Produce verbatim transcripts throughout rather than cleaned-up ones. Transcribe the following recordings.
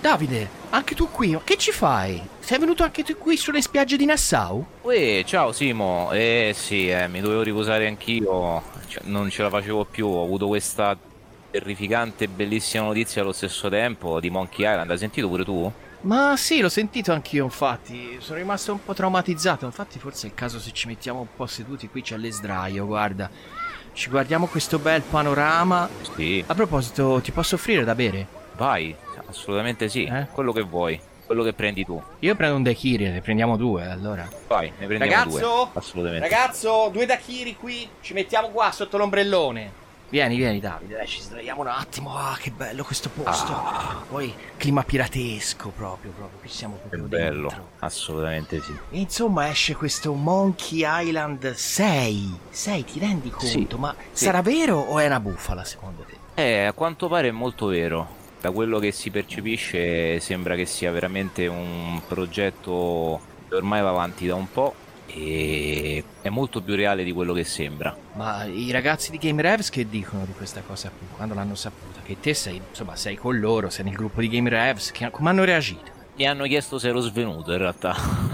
Davide, anche tu qui, ma che ci fai? Sei venuto anche tu qui sulle spiagge di Nassau? Uè, ciao Simo, eh sì, eh, mi dovevo riposare anch'io, cioè, non ce la facevo più, ho avuto questa terrificante e bellissima notizia allo stesso tempo di Monkey Island, hai sentito pure tu? Ma sì, l'ho sentito anch'io, infatti. Sono rimasto un po' traumatizzato. Infatti, forse è il caso se ci mettiamo un po' seduti qui c'è l'esdraio, guarda. Ci guardiamo questo bel panorama. Sì, A proposito, ti posso offrire da bere? vai, assolutamente sì, Eh? quello che vuoi, quello che prendi tu, Io prendo un daiquiri, ne prendiamo due, allora. vai, ne prendiamo due, Ragazzo? assolutamente. Ragazzo, due daiquiri qui. Ci mettiamo qua sotto l'ombrellone. Vieni, vieni Davide, dai, ci sdraiamo un attimo. Ah, che bello questo posto. Ah, Poi clima piratesco proprio, proprio. Qui siamo che proprio bello, dentro. assolutamente sì. Insomma, esce questo Monkey Island sei. sei, ti rendi Sì, conto? Ma sì. sarà vero o è una bufala secondo te? Eh, a quanto pare è molto vero. Da quello che si percepisce sembra che sia veramente un progetto che ormai va avanti da un po' e è molto più reale di quello che sembra. Ma i ragazzi di Game Revs che dicono di questa cosa qui? Quando l'hanno saputa? Che te sei, insomma, sei con loro, sei nel gruppo di Game Revs. Che, come hanno reagito? Mi hanno chiesto se ero svenuto in realtà.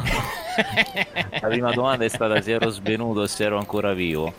La prima domanda è stata se ero svenuto o se ero ancora vivo.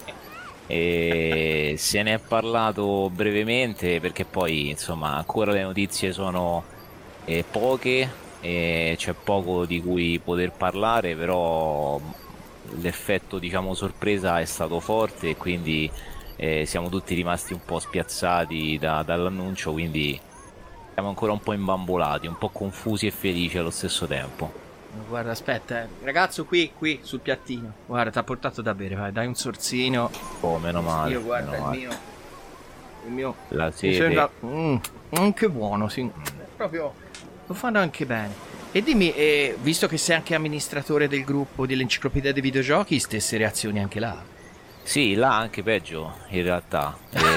E se ne è parlato brevemente perché poi insomma ancora le notizie sono eh, poche e c'è poco di cui poter parlare, però l'effetto diciamo sorpresa è stato forte e quindi eh, siamo tutti rimasti un po' spiazzati da- dall'annuncio, quindi siamo ancora un po' imbambolati, un po' confusi e felici allo stesso tempo. Guarda, aspetta, eh. Ragazzo, qui, qui, sul piattino. Guarda, ti ha portato da bere, vai, dai un sorsino. Oh, meno male, Io, guarda, meno il male. mio... Il mio... La Mi sede. sembra... Mm, mm, che buono, sì. Proprio... Lo fanno anche bene. E dimmi, eh, visto che sei anche amministratore del gruppo dell'enciclopedia dei videogiochi, stesse reazioni anche là? Sì, là anche peggio in realtà.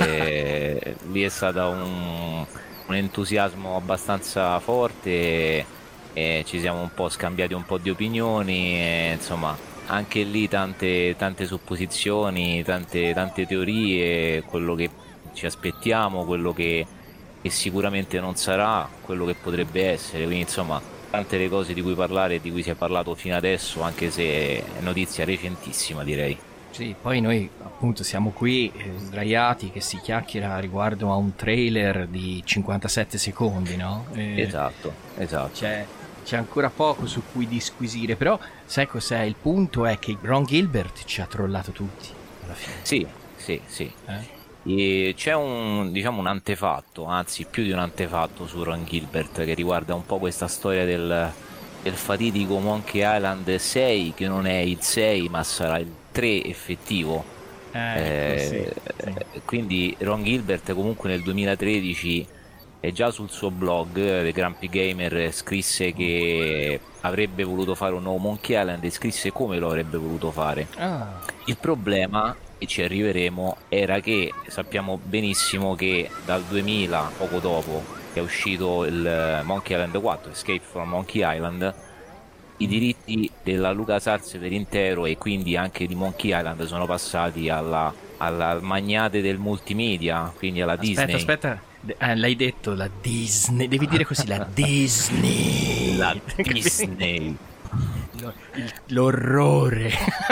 E lì è stato un, un entusiasmo abbastanza forte e ci siamo un po' scambiati un po' di opinioni e, insomma, anche lì tante, tante supposizioni, tante, tante teorie, quello che ci aspettiamo, quello che, che sicuramente non sarà, quello che potrebbe essere, quindi insomma tante le cose di cui parlare e di cui si è parlato fino adesso, anche se è notizia recentissima direi. Sì, poi noi appunto siamo qui eh, sdraiati che si chiacchiera riguardo a un trailer di cinquantasette secondi, no? Eh, Esatto, esatto. c'è, c'è ancora poco su cui disquisire, però sai cos'è? Il punto è che Ron Gilbert ci ha trollato tutti alla fine. Sì, sì, sì. Eh? E c'è un, diciamo, un antefatto, anzi più di un antefatto su Ron Gilbert che riguarda un po' questa storia del, del fatidico Monkey Island sei, che non è il sei ma sarà il tre effettivo. Eh, sì, Eh, sì. quindi Ron Gilbert comunque nel duemilatredici e già sul suo blog eh, The Grumpy Gamer scrisse che avrebbe voluto fare un nuovo Monkey Island e scrisse come lo avrebbe voluto fare. Ah, Il problema, e ci arriveremo, era che sappiamo benissimo che dal duemila, poco dopo che è uscito il Monkey Island quattro, Escape from Monkey Island, i diritti della LucasArts per intero e quindi anche di Monkey Island sono passati alla, alla al magnate del multimedia, quindi alla aspetta, Disney. aspetta. Eh, l'hai detto, la Disney. Devi dire così, la Disney. La Disney. Lo- il- l'orrore.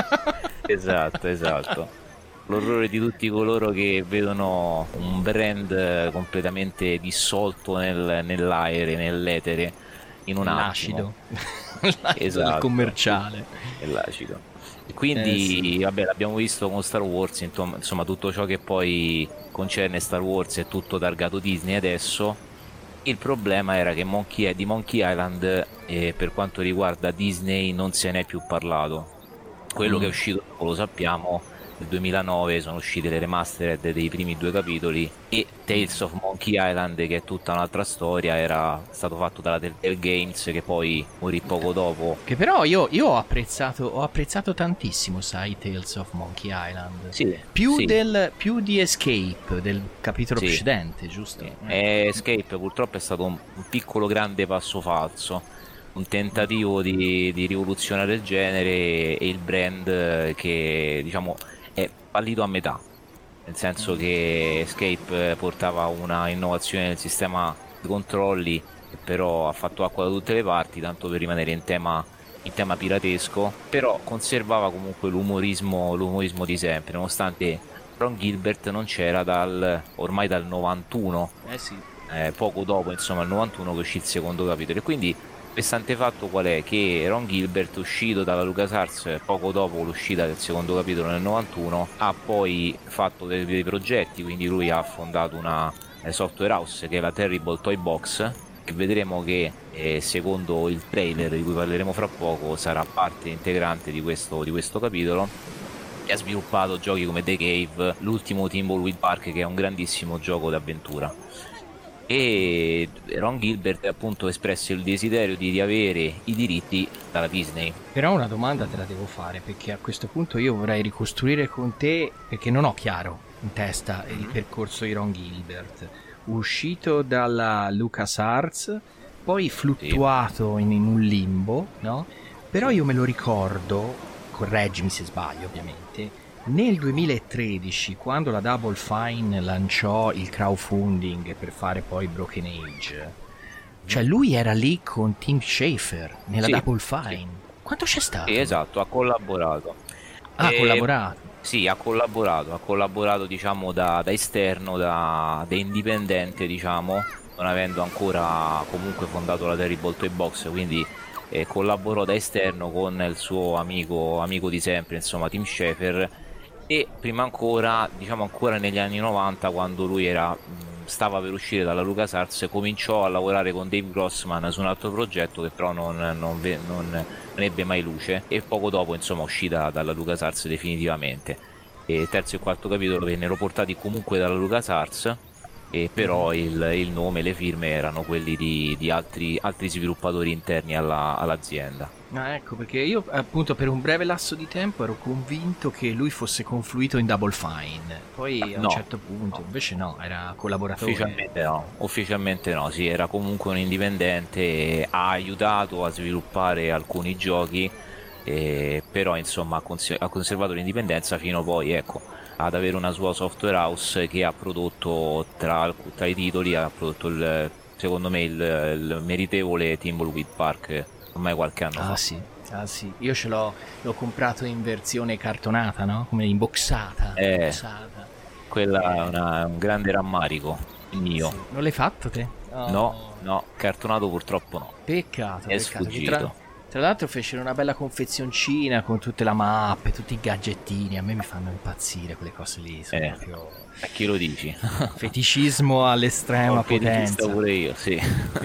Esatto, esatto. L'orrore di tutti coloro che vedono un brand completamente dissolto nel- nell'aere, nell'etere, in un attimo. L'acido. L'acido del Esatto, commerciale. è l'acido. E Eh quindi, sì. vabbè, l'abbiamo visto con Star Wars, insomma, insomma, tutto ciò che poi concerne Star Wars è tutto targato Disney adesso. Il problema era che Monkey, di Monkey Island, eh, per quanto riguarda Disney, non se n'è più parlato. Quello che è Mm. uscito dopo lo sappiamo, nel duemilanove sono uscite le remastered dei primi due capitoli e Tales of Monkey Island, che è tutta un'altra storia, era stato fatto dalla Telltale Games che poi morì poco dopo. Che però io, io ho apprezzato ho apprezzato tantissimo, sai, Tales of Monkey Island. Sì, Più, sì, del, più di Escape, del capitolo sì, precedente, giusto? sì. Eh. E Escape purtroppo è stato un, un piccolo grande passo falso, un tentativo di, di rivoluzionare il genere e il brand eh, che diciamo è fallito a metà, nel senso che Escape portava una innovazione nel sistema di controlli e però ha fatto acqua da tutte le parti, tanto per rimanere in tema, in tema piratesco, però conservava comunque l'umorismo, l'umorismo di sempre, nonostante Ron Gilbert non c'era dal, ormai dal novantuno, Eh sì. eh, poco dopo, insomma, il novantuno che uscì il secondo capitolo. E quindi Restante fatto qual è? Che Ron Gilbert, uscito dalla LucasArts poco dopo l'uscita del secondo capitolo nel novantuno, ha poi fatto dei, dei progetti, quindi lui ha fondato una eh, software house che è la Terrible Toy Box, che vedremo che eh, secondo il trailer di cui parleremo fra poco sarà parte integrante di questo, di questo capitolo, e ha sviluppato giochi come The Cave, l'ultimo Thimbleweed Park, che è un grandissimo gioco d'avventura. E Ron Gilbert appunto espresse il desiderio di riavere i diritti dalla Disney. Però una domanda te la devo fare, perché a questo punto io vorrei ricostruire con te, perché non ho chiaro in testa il percorso di Ron Gilbert, uscito dalla LucasArts, poi fluttuato in, in un limbo, no? Però io me lo ricordo, correggimi se sbaglio ovviamente, nel duemilatredici, quando la Double Fine lanciò il crowdfunding per fare poi Broken Age, cioè lui era lì con Tim Schafer nella Sì, Double Fine. sì. Quanto c'è stato? Sì, esatto, ha collaborato. Ah, ha E- collaborato. Sì, ha collaborato, ha collaborato diciamo da, da esterno, da, da indipendente, diciamo, non avendo ancora comunque fondato la Terrible Toy Box, quindi eh, collaborò da esterno con il suo amico, amico di sempre, insomma, Tim Schafer. E prima ancora, diciamo ancora negli anni novanta, quando lui era, mh, stava per uscire dalla LucasArts, cominciò a lavorare con Dave Grossman su un altro progetto che però non, non, ve- non- non ebbe mai luce, e poco dopo insomma uscì da- dalla LucasArts definitivamente. E il terzo e il quarto capitolo vennero portati comunque dalla LucasArts, e però il, il nome e le firme erano quelli di, di altri, altri sviluppatori interni alla- all'azienda. Ah, ecco, perché io appunto per un breve lasso di tempo ero convinto che lui fosse confluito in Double Fine, poi a un No, certo punto no. invece no, era collaboratore. Ufficialmente no, ufficialmente no, sì, era comunque un indipendente, e ha aiutato a sviluppare alcuni giochi, eh, però insomma ha, cons- ha conservato l'indipendenza fino poi, ecco, ad avere una sua software house che ha prodotto tra, alc- tra i titoli, ha prodotto il, secondo me il, il meritevole Thimbleweed Park ormai qualche anno Ah fa. sì, ah sì, io ce l'ho, l'ho comprato in versione cartonata, no? Come in boxata, Eh, boxata. Quella è Eh, una- è un grande rammarico il mio. sì. Non l'hai fatto te? Oh, No, no, cartonato purtroppo no, peccato, è peccato. Che sfuggito. tra, tra l'altro fecero una bella confezioncina con tutte le mappe, tutti i gadgettini, a me mi fanno impazzire quelle cose lì, sono Eh, proprio a chi lo dici? feticismo all'estrema Ho feticista potenza. pure io, sì.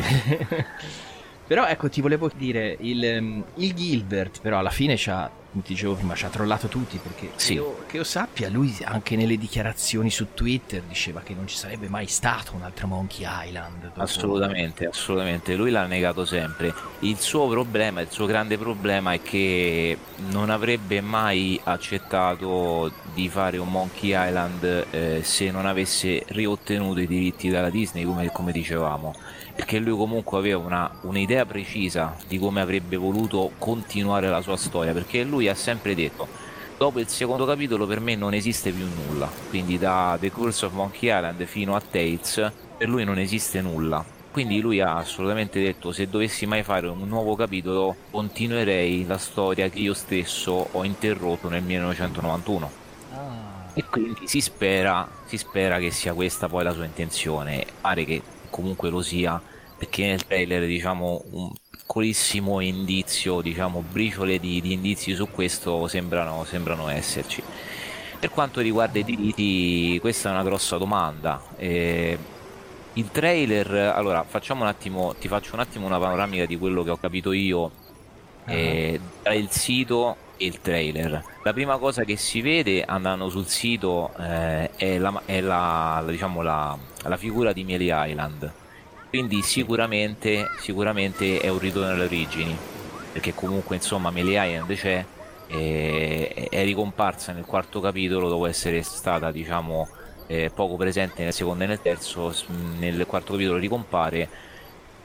Però ecco, ti volevo dire, il, ehm, il Gilbert però alla fine c'ha, come ti dicevo prima, ci ha trollato tutti, perché Sì. io, che io sappia, lui anche nelle dichiarazioni su Twitter diceva che non ci sarebbe mai stato un altro Monkey Island dopo. Assolutamente, assolutamente, lui l'ha negato sempre. Il suo problema, il suo grande problema è che non avrebbe mai accettato di fare un Monkey Island eh, se non avesse riottenuto i diritti dalla Disney, come, come dicevamo, perché lui comunque aveva una, un'idea precisa di come avrebbe voluto continuare la sua storia, perché lui ha sempre detto: dopo il secondo capitolo per me non esiste più nulla, quindi da The Curse of Monkey Island fino a Tales per lui non esiste nulla. Quindi lui ha assolutamente detto: se dovessi mai fare un nuovo capitolo continuerei la storia che io stesso ho interrotto nel millenovecentonovantuno. Ah, E quindi si spera, si spera che sia questa poi la sua intenzione. Pare che comunque lo sia, perché nel trailer, diciamo, un piccolissimo indizio, diciamo, briciole di, di indizi su questo sembrano, sembrano esserci. Per quanto riguarda i diritti, questa è una grossa domanda. Eh, il trailer, allora facciamo un attimo, ti faccio un attimo una panoramica di quello che ho capito io eh, tra il sito e il trailer. La prima cosa che si vede andando sul sito eh, è, la, è la, la- diciamo la, la figura di Melee Island, quindi sicuramente, sicuramente è un ritorno alle origini, perché comunque insomma Melee Island c'è, e è ricomparsa nel quarto capitolo dopo essere stata, diciamo, eh, poco presente nel secondo e nel terzo. S- nel quarto capitolo ricompare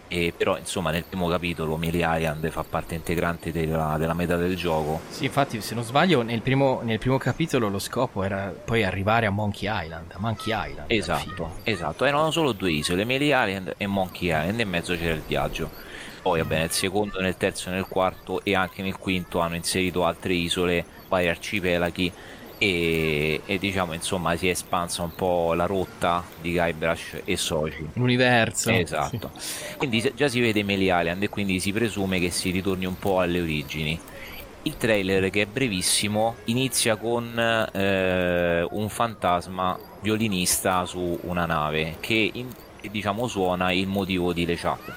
E però insomma nel primo capitolo Melee Island fa parte integrante della, della meta del gioco. Sì, infatti se non sbaglio nel primo, nel primo capitolo lo scopo era poi arrivare a Monkey Island, a Monkey Island. Esatto, esatto, erano solo due isole, Melee Island e Monkey Island, e in mezzo c'era il viaggio. Poi vabbè, nel secondo, nel terzo, nel quarto e anche nel quinto hanno inserito altre isole, vari arcipelaghi, e, e diciamo insomma si è espansa un po' la rotta di Guybrush e soci. L'universo. Esatto. Sì. Quindi già si vede Melee Island e quindi si presume che si ritorni un po' alle origini. Il trailer, che è brevissimo, inizia con eh, un fantasma violinista su una nave che in, diciamo suona il motivo di LeChuck.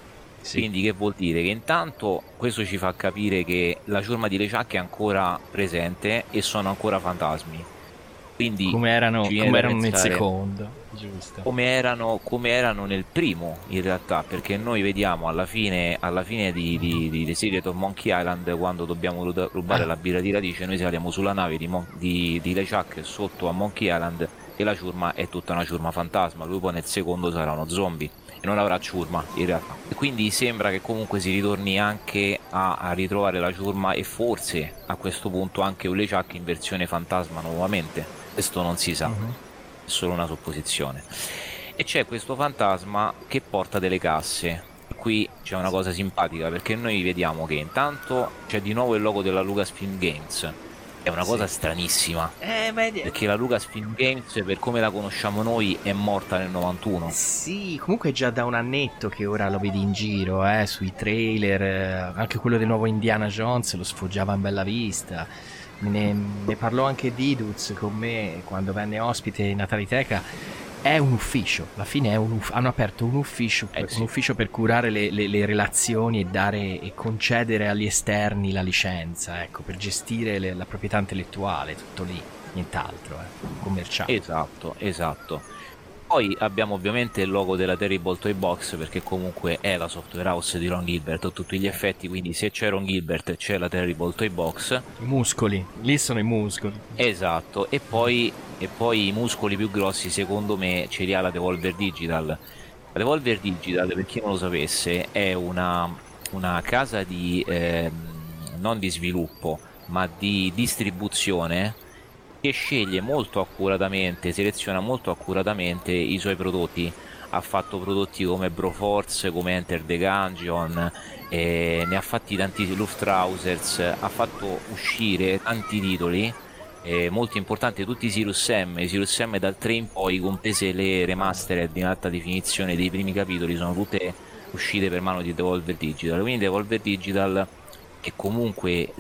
Sì. Quindi che vuol dire? Che intanto questo ci fa capire che la ciurma di LeChuck è ancora presente e sono ancora fantasmi. Quindi come erano, come erano nel secondo, giusto? Come erano, come erano nel primo, in realtà, perché noi vediamo alla fine, alla fine di, di, di The Secret of Monkey Island, quando dobbiamo rubare ah. la birra di radice, noi saliamo sulla nave di, Mon- di, di LeChuck sotto a Monkey Island e la ciurma è tutta una ciurma fantasma. Lui poi nel secondo sarà uno zombie e non avrà ciurma in realtà, e quindi sembra che comunque si ritorni anche a, a ritrovare la ciurma e forse a questo punto anche un LeChuck in versione fantasma nuovamente. Questo non si sa, uh-huh. È solo una supposizione. E c'è questo fantasma che porta delle casse. Qui c'è una cosa simpatica, perché noi vediamo che intanto c'è di nuovo il logo della Lucasfilm Games. È una cosa sì. stranissima, eh, vedi... perché la Lucasfilm Games, per come la conosciamo noi, è morta nel novantuno. Sì, comunque è già da un annetto che ora lo vedi in giro, eh, sui trailer, eh, anche quello del nuovo Indiana Jones lo sfoggiava in bella vista. Ne, ne parlò anche Diduz con me quando venne ospite in Nataliteca. È un ufficio, alla fine è un uff- hanno aperto un ufficio, eh, un sì. ufficio per curare le, le, le relazioni e dare e concedere agli esterni la licenza, ecco, per gestire le, la proprietà intellettuale, tutto lì, nient'altro, eh, commerciale. Esatto, esatto. Poi abbiamo ovviamente il logo della Terrible Toy Box, perché comunque è la software house di Ron Gilbert a tutti gli effetti, quindi se c'è Ron Gilbert c'è la Terrible Toy Box. I muscoli, lì sono i muscoli. Esatto, e poi, e poi i muscoli più grossi secondo me ce li ha la Devolver Digital. La Devolver Digital, per chi non lo sapesse, è una, una casa di eh, non di sviluppo ma di distribuzione, che sceglie molto accuratamente, seleziona molto accuratamente i suoi prodotti. Ha fatto prodotti come Broforce, come Enter the Gungeon, eh, ne ha fatti tanti, Luftrausers, ha fatto uscire tanti titoli eh, molto importanti, tutti i Sirius M, i Sirius M dal tre in poi, comprese le remastered in alta definizione dei primi capitoli, sono tutte uscite per mano di Devolver Digital. Quindi Devolver Digital, che comunque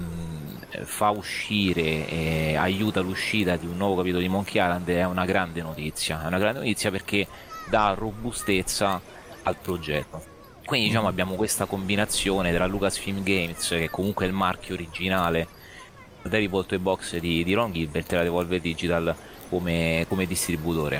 mh, fa uscire e aiuta l'uscita di un nuovo capitolo di Monkey Island, è una grande notizia, è una grande notizia perché dà robustezza al progetto. Quindi diciamo abbiamo questa combinazione tra Lucasfilm Games, che comunque è il marchio originale, la Terrible Toy Box di, di Ron Gilbert, e la Devolver Digital come, come distributore.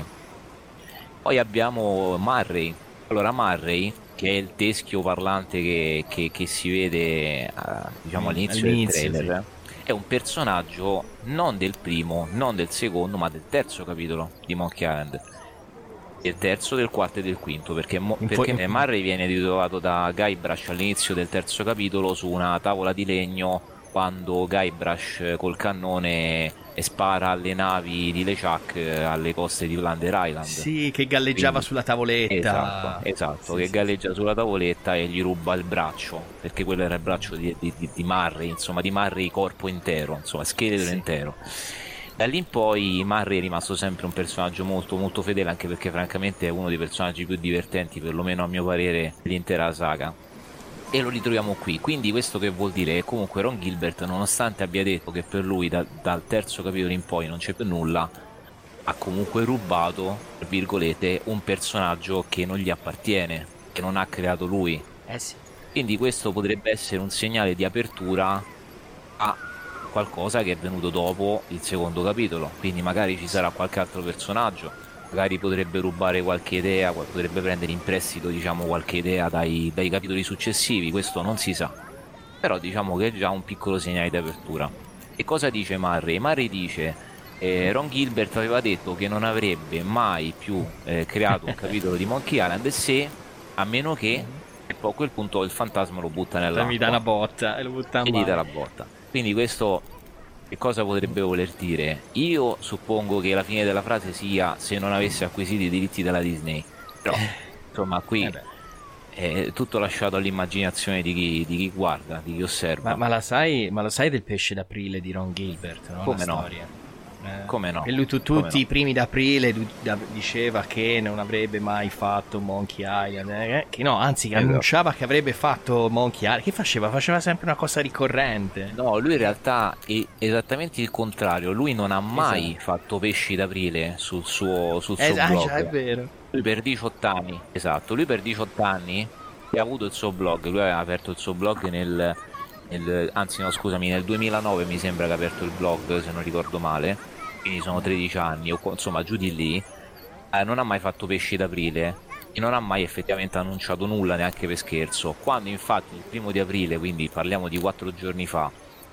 Poi abbiamo Murray. Allora Murray, che è il teschio parlante che, che, che si vede uh, diciamo all'inizio, all'inizio del trailer, sì. È un personaggio non del primo, non del secondo, ma del terzo capitolo di Monkey Island, del terzo, del quarto e del quinto, perché, mo- perché in... Murray viene ritrovato da Guybrush all'inizio del terzo capitolo su una tavola di legno, quando Guybrush col cannone spara alle navi di LeChuck alle coste di Plunder Island. Sì, che galleggiava Quindi, sulla tavoletta. Esatto, esatto sì, che sì, galleggia sì. sulla tavoletta e gli ruba il braccio, perché quello era il braccio di, di, di, di Murray, insomma di Murray corpo intero, insomma scheletro sì. intero. Da lì in poi Murray è rimasto sempre un personaggio molto molto fedele, anche perché francamente è uno dei personaggi più divertenti, perlomeno a mio parere, dell'intera saga. E lo ritroviamo qui. Quindi questo che vuol dire? Che comunque Ron Gilbert, nonostante abbia detto che per lui da, dal terzo capitolo in poi non c'è più nulla, ha comunque rubato, tra virgolette, un personaggio che non gli appartiene, che non ha creato lui. Eh sì. Quindi questo potrebbe essere un segnale di apertura a qualcosa che è venuto dopo il secondo capitolo. Quindi magari ci sarà qualche altro personaggio, magari potrebbe rubare qualche idea, potrebbe prendere in prestito, diciamo, qualche idea dai, dai capitoli successivi, questo non si sa, però diciamo che è già un piccolo segnale di apertura. E cosa dice Murray? Murray dice eh, Ron Gilbert aveva detto che non avrebbe mai più eh, creato un capitolo di Monkey Island se a meno che e poi a quel punto il fantasma lo butta nell'acqua. Mi dà una botta e lo butta e gli dà la botta. Quindi questo che cosa potrebbe voler dire? Io suppongo che la fine della frase sia se non avesse acquisito i diritti della Disney, però insomma qui Eh beh. è tutto lasciato all'immaginazione di chi, di chi guarda, di chi osserva. Ma, ma la sai, ma lo sai del pesce d'aprile di Ron Gilbert, no? Come la no? storia. Eh, Come no? E lui tu- Come tutti no? i primi d'aprile lui da- diceva che non avrebbe mai fatto Monkey Island, eh, che no, anzi che Esatto. annunciava che avrebbe fatto Monkey Island. Che faceva? Faceva sempre una cosa ricorrente. No, lui in realtà è esattamente il contrario, lui non ha mai Esatto. fatto pesci d'aprile sul suo, sul suo Eh, ah, blog. già, è vero. Lui per diciotto anni, esatto, lui per diciotto anni ha avuto il suo blog, lui aveva aperto il suo blog nel, nel anzi no scusami, nel duemilanove mi sembra che ha aperto il blog se non ricordo male, quindi sono tredici anni o insomma giù di lì, eh, non ha mai fatto pesci d'aprile e non ha mai effettivamente annunciato nulla neanche per scherzo. Quando infatti il primo di aprile, quindi parliamo di quattro giorni fa,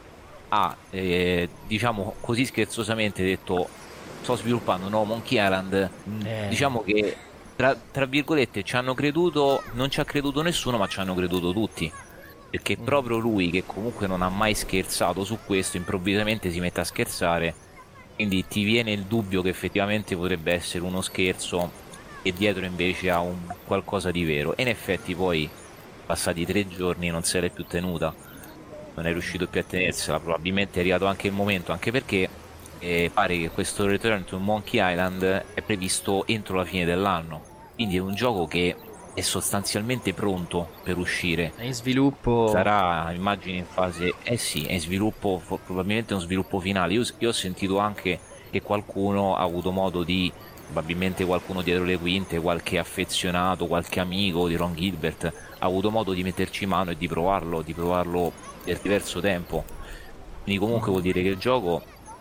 ha eh, diciamo così scherzosamente detto sto sviluppando un nuovo Monkey Island, Eh. diciamo che tra, tra virgolette ci hanno creduto, non ci ha creduto nessuno ma ci hanno creduto tutti, perché proprio lui che comunque non ha mai scherzato su questo improvvisamente si mette a scherzare, quindi ti viene il dubbio che effettivamente potrebbe essere uno scherzo e dietro invece ha un qualcosa di vero. E in effetti poi passati tre giorni non se l'è più tenuta, non è riuscito più a tenersela, probabilmente è arrivato anche il momento, anche perché eh, pare che questo Return to Monkey Island è previsto entro la fine dell'anno, quindi è un gioco che è sostanzialmente pronto per uscire. È in sviluppo. Sarà, immagino, in fase eh sì, è in sviluppo, fo- probabilmente uno sviluppo finale. Io, io ho sentito anche che qualcuno ha avuto modo di, probabilmente qualcuno dietro le quinte, qualche affezionato, qualche amico di Ron Gilbert ha avuto modo di metterci mano e di provarlo, di provarlo per diverso tempo. Quindi comunque vuol dire che il gioco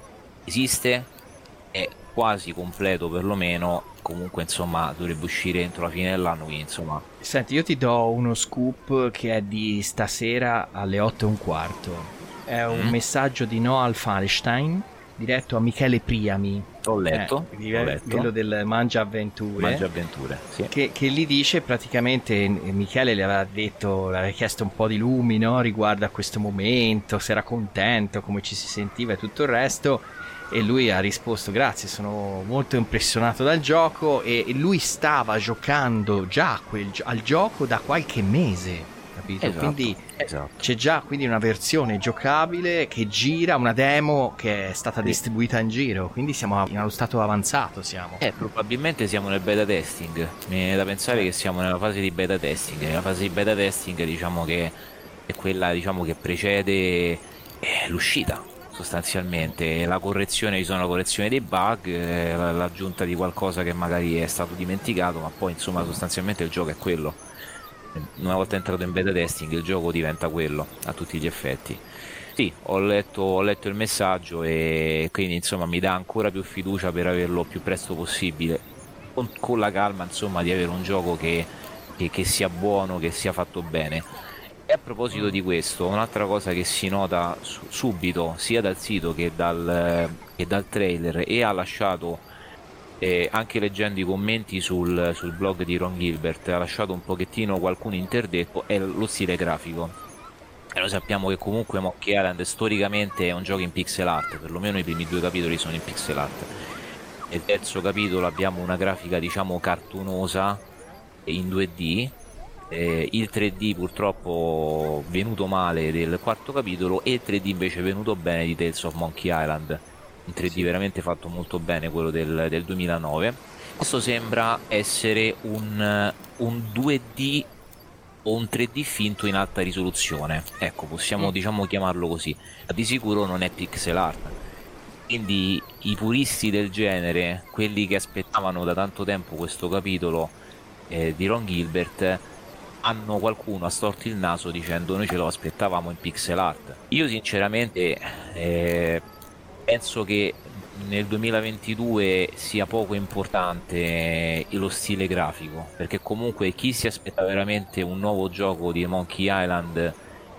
esiste, è quasi completo perlomeno, comunque insomma dovrebbe uscire entro la fine dell'anno, quindi insomma. Senti, io ti do uno scoop che è di stasera alle otto e un quarto. È un Mm. messaggio di Noah Falstein diretto a Michele Priami. Ho letto, Eh, ho letto. quello del Mangia Avventure. Mangia Avventure, sì. Che, che gli dice praticamente, Michele le aveva detto, le aveva chiesto un po' di lumi, no? Riguardo a questo momento, se era contento, come ci si sentiva e tutto il resto. E lui ha risposto: grazie, sono molto impressionato dal gioco. E lui stava giocando già quel, al gioco da qualche mese, capito? Esatto, Quindi esatto. c'è già quindi una versione giocabile che gira, una demo che è stata Sì. distribuita in giro, quindi siamo in uno stato avanzato, siamo. Eh, probabilmente siamo nel beta testing. Mi viene da pensare che siamo nella fase di beta testing. Nella fase di beta testing diciamo che è quella diciamo che precede eh, l'uscita, sostanzialmente. La correzione, ci sono la correzione dei bug, eh, la- l'aggiunta di qualcosa che magari è stato dimenticato, ma poi insomma sostanzialmente il gioco è quello. Una volta entrato in beta testing il gioco diventa quello a tutti gli effetti. Sì, ho letto, ho letto il messaggio e quindi insomma mi dà ancora più fiducia per averlo più presto possibile, con, con la calma insomma di avere un gioco che, che, che sia buono, che sia fatto bene. E a proposito di questo, un'altra cosa che si nota su- subito sia dal sito che dal, che dal trailer, e ha lasciato eh, anche leggendo i commenti sul, sul blog di Ron Gilbert, ha lasciato un pochettino qualcuno interdetto, è lo stile grafico. E noi sappiamo che comunque Monkey Island storicamente è un gioco in pixel art, perlomeno i primi due capitoli sono in pixel art. Nel terzo capitolo abbiamo una grafica diciamo cartunosa in due D, eh, il tre D purtroppo venuto male del quarto capitolo e il tre D invece venuto bene di Tales of Monkey Island, un tre D veramente fatto molto bene, quello del, del duemilanove. Questo sembra essere un, un due D o un tre D finto in alta risoluzione, ecco, possiamo diciamo chiamarlo così. Di sicuro non è pixel art, quindi i puristi del genere, quelli che aspettavano da tanto tempo questo capitolo eh, di Ron Gilbert, hanno qualcuno ha storto il naso dicendo noi ce lo aspettavamo in pixel art. Io sinceramente eh, penso che nel duemilaventidue sia poco importante lo stile grafico, perché comunque chi si aspetta veramente un nuovo gioco di Monkey Island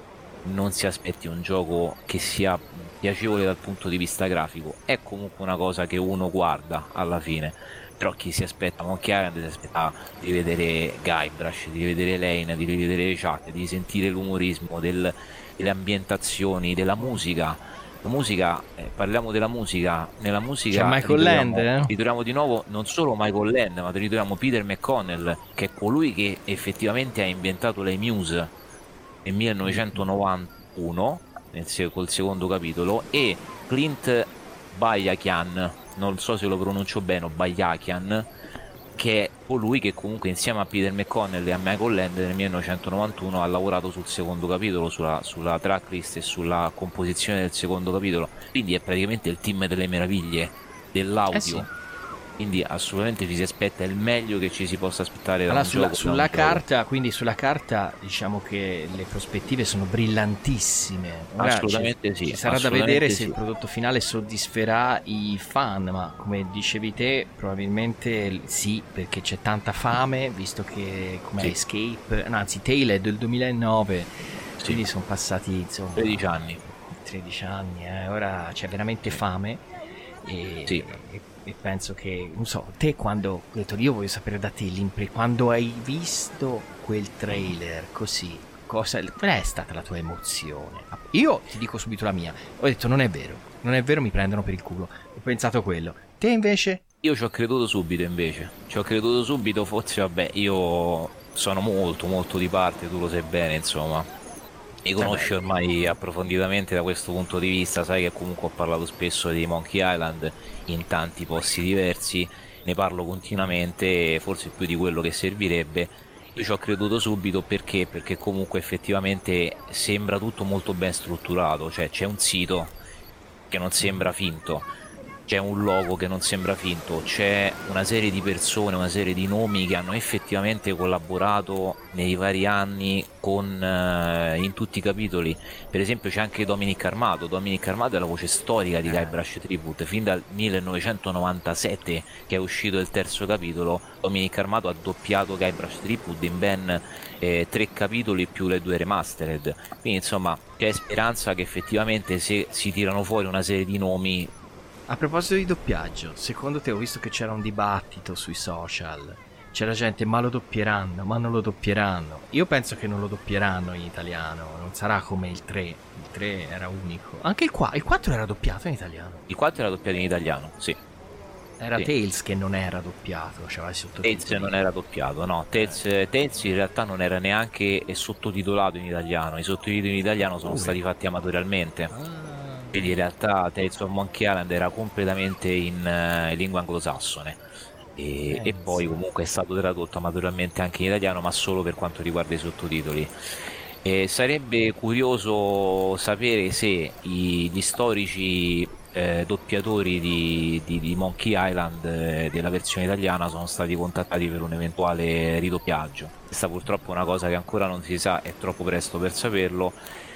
non si aspetti un gioco che sia piacevole dal punto di vista grafico, è comunque una cosa che uno guarda alla fine. però chi si aspetta Monkey Island si aspetta di vedere Guybrush, di vedere Lane, di vedere le chat, di sentire l'umorismo, del, delle ambientazioni, della musica. La musica, eh, parliamo della musica, nella musica c'è Michael Land, eh? ritroviamo di nuovo non solo Michael Land, ma ritroviamo Peter McConnell, che è colui che effettivamente ha inventato le Muse nel millenovecentonovantuno nel, col secondo capitolo, e Clint Bajakian, non so se lo pronuncio bene, Bajakian, che è colui che comunque insieme a Peter McConnell e a Michael Land nel millenovecentonovantuno ha lavorato sul secondo capitolo, sulla, sulla tracklist e sulla composizione del secondo capitolo, quindi è praticamente il team delle meraviglie dell'audio. Eh sì. Quindi assolutamente ci si aspetta il meglio che ci si possa aspettare da allora, un sulla, gioco, sulla un carta gioco. Quindi sulla carta diciamo che le prospettive sono brillantissime. Ora assolutamente ci, sì, ci sarà assolutamente da vedere sì. se il prodotto finale soddisferà i fan, ma come dicevi te probabilmente sì, perché c'è tanta fame, visto che come sì. Escape, no, anzi Tale è del duemilanove, sì. Quindi sono passati insomma tredici anni tredici anni, eh. Ora c'è veramente fame e, sì. e e penso che, non so, te quando ho detto, io voglio sapere da te l'impre- quando hai visto quel trailer così, cosa qual è stata la tua emozione? Io ti dico subito la mia, ho detto non è vero, non è vero, mi prendono per il culo, ho pensato quello. Te invece? Io ci ho creduto subito invece, ci ho creduto subito, forse vabbè, io sono molto molto di parte, tu lo sai bene, insomma. Mi conosci ormai approfonditamente da questo punto di vista, sai che comunque ho parlato spesso di Monkey Island in tanti posti diversi, ne parlo continuamente, forse più di quello che servirebbe. Io ci ho creduto subito perché? Perché comunque effettivamente sembra tutto molto ben strutturato, cioè c'è un sito che non sembra finto, c'è un logo che non sembra finto, c'è una serie di persone, una serie di nomi che hanno effettivamente collaborato nei vari anni con, uh, in tutti i capitoli. Per esempio c'è anche Dominic Armato. Dominic Armato è la voce storica di Guybrush Threepwood fin dal millenovecentonovantasette che è uscito il terzo capitolo. Dominic Armato ha doppiato Guybrush Threepwood in ben eh, tre capitoli più le due remastered, quindi insomma c'è speranza che effettivamente se si tirano fuori una serie di nomi. A proposito di doppiaggio, secondo te, ho visto che c'era un dibattito sui social, c'era gente ma lo doppieranno, ma non lo doppieranno. Io penso che non lo doppieranno in italiano, non sarà come il tre, il tre era unico. Anche il quattro, il quattro era doppiato in italiano. Il quattro era doppiato in italiano, sì. Era sì. Tales che non era doppiato, cioè sottotitoli. Tales non era doppiato, no, Tales, eh. Tales in realtà non era neanche sottotitolato in italiano, i sottotitoli in italiano sono uh. stati fatti amatorialmente. Ah. Quindi in realtà Tales of Monkey Island era completamente in, uh, in lingua anglosassone e, e poi comunque è stato tradotto amatorialmente anche in italiano, ma solo per quanto riguarda i sottotitoli. E sarebbe curioso sapere se i, gli storici eh, doppiatori di, di, di Monkey Island eh, della versione italiana sono stati contattati per un eventuale ridoppiaggio. Questa purtroppo è una cosa che ancora non si sa, è troppo presto per saperlo.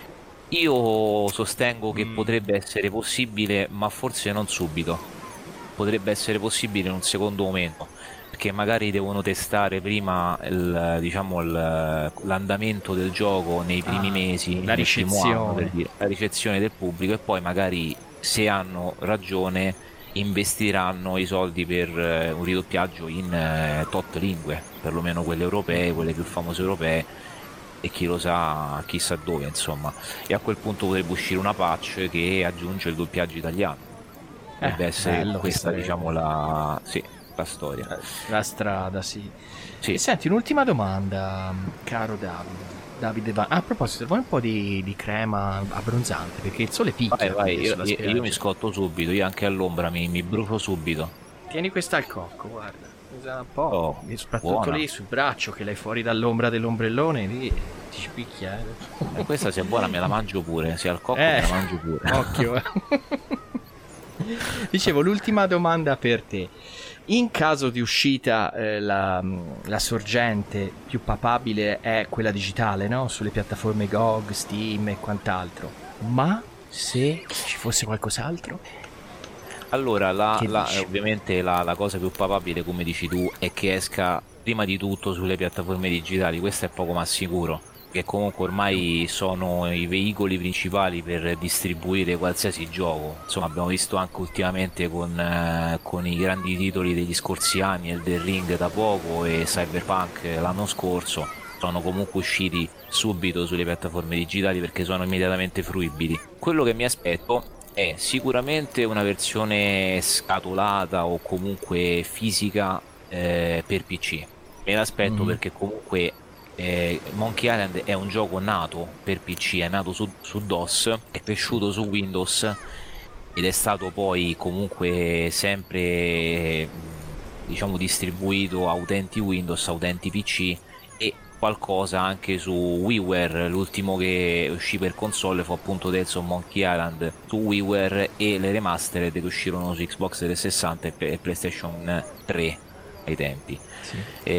Io sostengo che mm. potrebbe essere possibile, ma forse non subito. Potrebbe essere possibile in un secondo momento, perché magari devono testare prima il, diciamo il, l'andamento del gioco nei primi ah, mesi, la ricezione. Anno, per dire, la ricezione del pubblico, e poi magari, se hanno ragione, investiranno i soldi per uh, un ridoppiaggio in uh, tot lingue, perlomeno quelle europee, quelle più famose europee, e chi lo sa chissà dove, insomma. E a quel punto potrebbe uscire una patch che aggiunge il doppiaggio italiano. Deve eh, essere questa, diciamo, la, sì, la storia, la strada, sì. sì. E senti, un'ultima domanda, caro Davide. Davide Van... ah, a proposito, vuoi un po' di, di crema abbronzante, perché il sole picchia. Vai, vai, io, io, io mi scotto subito, io anche all'ombra mi, mi brucio subito. Tieni questa al cocco, guarda. Usa un po', oh, e soprattutto buona. Lì sul braccio che l'hai fuori dall'ombra dell'ombrellone, lì ti spicchia. Eh. E questa sia buona, me la mangio pure, sia al cocco eh, me la mangio pure. Occhio. Eh. Dicevo, l'ultima domanda per te. In caso di uscita eh, la, la sorgente più papabile è quella digitale, no? Sulle piattaforme G O G, Steam e quant'altro. Ma se ci fosse qualcos'altro? Allora, la, la, ovviamente la, la cosa più papabile, come dici tu, è che esca prima di tutto sulle piattaforme digitali, questo è poco ma sicuro, che comunque ormai sono i veicoli principali per distribuire qualsiasi gioco. Insomma, abbiamo visto anche ultimamente con, eh, con i grandi titoli degli scorsi anni, Elden Ring da poco e Cyberpunk l'anno scorso, sono comunque usciti subito sulle piattaforme digitali perché sono immediatamente fruibili. Quello che mi aspetto è sicuramente una versione scatolata o comunque fisica eh, per P C. Me l'aspetto mm. perché comunque eh, Monkey Island è un gioco nato per P C, è nato su, su DOS, è cresciuto su Windows ed è stato poi comunque sempre, diciamo, distribuito a utenti Windows, a utenti P C e qualcosa anche su WiiWare. L'ultimo che uscì per console fu appunto Tales of Monkey Island su WiiWare e le remastered che uscirono su Xbox trecentosessanta e PlayStation tre ai tempi. Sì.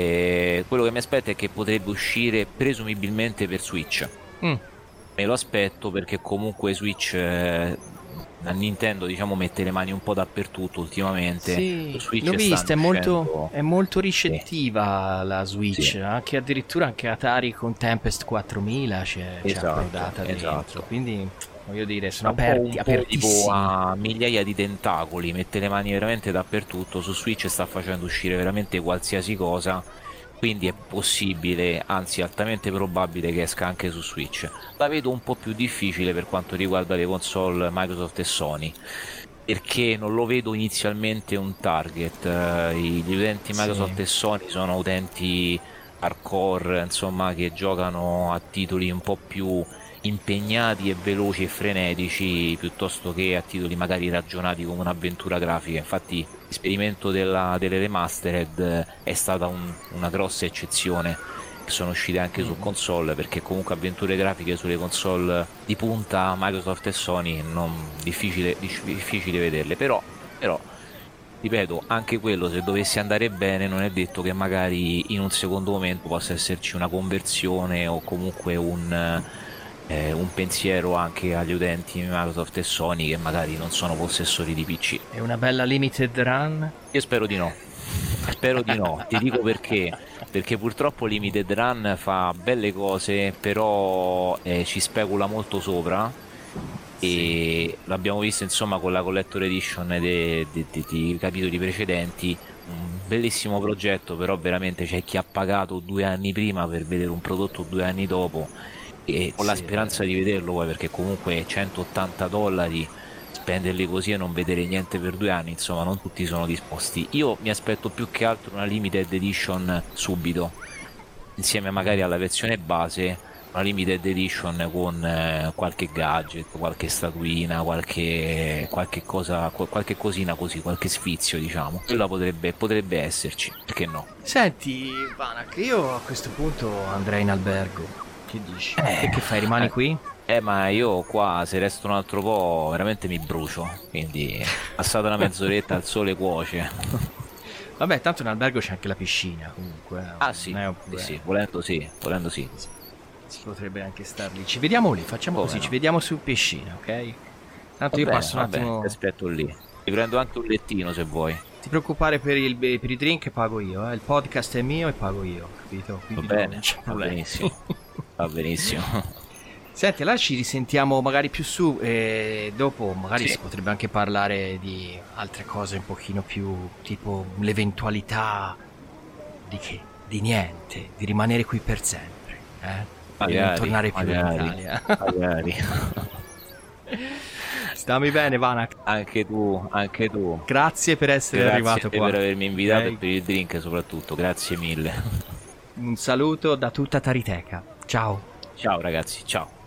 E quello che mi aspetto è che potrebbe uscire presumibilmente per Switch. Mm. Me lo aspetto perché comunque Switch eh, a Nintendo, diciamo, mette le mani un po' dappertutto ultimamente. Sì, Switch l'ho vista, è molto, è molto ricettiva, sì, la Switch, sì. Anche addirittura anche Atari con Tempest quattromila c'è, esatto, c'è approdata dentro, esatto. Quindi voglio dire, sono aperti, apertissimi. Tipo a migliaia di tentacoli, mette le mani veramente dappertutto. Su Switch sta facendo uscire veramente qualsiasi cosa, quindi è possibile, anzi altamente probabile che esca anche su Switch. La vedo un po' più difficile per quanto riguarda le console Microsoft e Sony, perché non lo vedo inizialmente un target. Gli utenti Microsoft sì. e Sony sono utenti hardcore, insomma, che giocano a titoli un po' più impegnati e veloci e frenetici piuttosto che a titoli magari ragionati come un'avventura grafica. Infatti l'esperimento della, delle remastered è stata un, una grossa eccezione, che sono uscite anche su console, perché comunque avventure grafiche sulle console di punta Microsoft e Sony non difficile, difficile vederle, però, però ripeto, anche quello, se dovesse andare bene, non è detto che magari in un secondo momento possa esserci una conversione o comunque un Eh, un pensiero anche agli utenti Microsoft e Sony che magari non sono possessori di P C. È una bella limited run? Io spero di no, spero di no, ti dico perché, perché purtroppo Limited Run fa belle cose, però eh, ci specula molto sopra, e sì. L'abbiamo visto insomma con la Collector Edition dei, dei, dei, dei capitoli precedenti. Un bellissimo progetto, però veramente c'è chi ha pagato due anni prima per vedere un prodotto due anni dopo, e con sì, la speranza eh. di vederlo poi, perché comunque centottanta dollari spenderli così e non vedere niente per due anni, insomma non tutti sono disposti. Io mi aspetto più che altro una limited edition subito, insieme magari alla versione base, una limited edition con eh, qualche gadget, qualche statuina, qualche, qualche cosa, qualche cosina così, qualche sfizio, diciamo. Quella potrebbe, potrebbe esserci, perché no? Senti Vanak, io a questo punto andrei in albergo. Che dici? Eh, e che fai? Rimani eh, qui? Eh, ma io qua se resto un altro po' veramente mi brucio, quindi passata una mezz'oretta al sole cuoce. Vabbè, tanto in albergo c'è anche la piscina comunque. Ah sì, sì, sì, volendo sì, volendo sì. Si potrebbe anche star lì. Ci vediamo lì, facciamo Come così, no? Ci vediamo su piscina, ok? Tanto va io bene, passo un attimo. Bene, ti aspetto lì. Ti prendo anche un lettino se vuoi. Ti preoccupare per il, per i drink, pago io, eh? Il podcast è mio e pago io, capito? Quindi va bene, va benissimo. Va benissimo. Senti, allora ci risentiamo magari più su e dopo magari sì. Si potrebbe anche parlare di altre cose un pochino più, tipo l'eventualità di che? Di niente, di rimanere qui per sempre, eh? Magari, di non tornare più magari, in Italia. Magari. Stammi bene, Vanak. Anche tu, anche tu. Grazie per essere Grazie arrivato qua. Grazie per avermi invitato okay. E per il drink soprattutto, grazie mille. Un saluto da tutta Tariteca. Ciao. Ciao ragazzi, ciao.